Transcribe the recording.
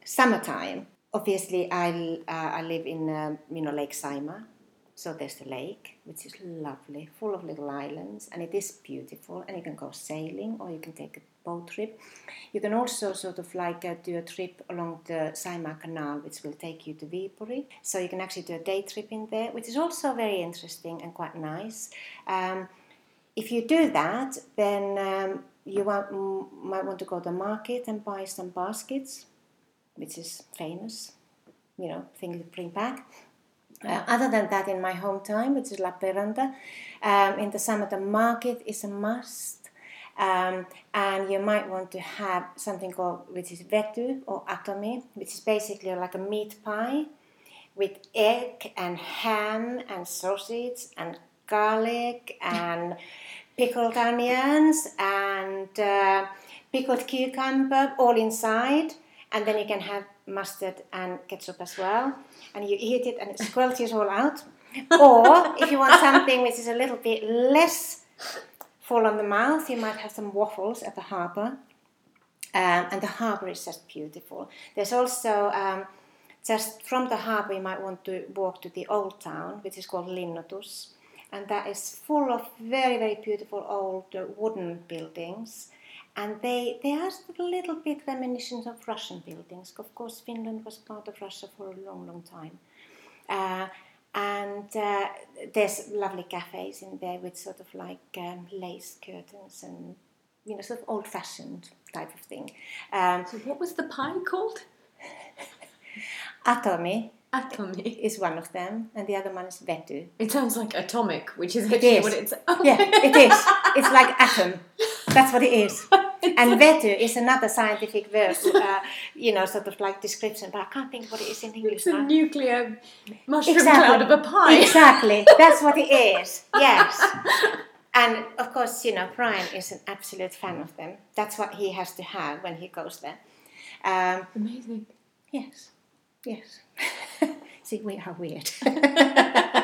summertime, obviously I live in Lake Saimaa. So there's the lake, which is lovely, full of little islands, and it is beautiful. And you can go sailing, or you can take a boat trip. You can also sort of like do a trip along the Saimaa Canal, which will take you to Viipuri. So you can actually do a day trip in there, which is also very interesting and quite nice. If you do that, then you might want to go to the market and buy some baskets, which is famous, thing to bring back. Other than that, in my hometown, which is Lappeenranta, in the summer, the market is a must. And you might want to have something called, which is vety or atomi, which is basically like a meat pie with egg and ham and sausage and garlic and pickled onions and pickled cucumber all inside. And then you can have mustard and ketchup as well. And you eat it and it squelches all out. Or if you want something which is a little bit less full on the mouth, you might have some waffles at the harbour. And the harbour is just beautiful. There's also, just from the harbour, you might want to walk to the old town, which is called Linnoitus. And that is full of very, very beautiful old wooden buildings. And they are a little bit reminiscent of Russian buildings. Of course, Finland was part of Russia for a long, long time. And there's lovely cafes in there with sort of like lace curtains and, sort of old-fashioned type of thing. So what was the pie called? Atomi. Atomi is one of them, and the other one is vety. It sounds like atomic, which is actually what it's... Oh. Yeah, it is. It's like atom. That's what it is. And vety is another scientific word, sort of like description, but I can't think what it is in English. It's a nuclear mushroom cloud of a pie. Exactly. That's what it is. Yes. And of course, Brian is an absolute fan of them. That's what he has to have when he goes there. Amazing. Yes. See, we are weird.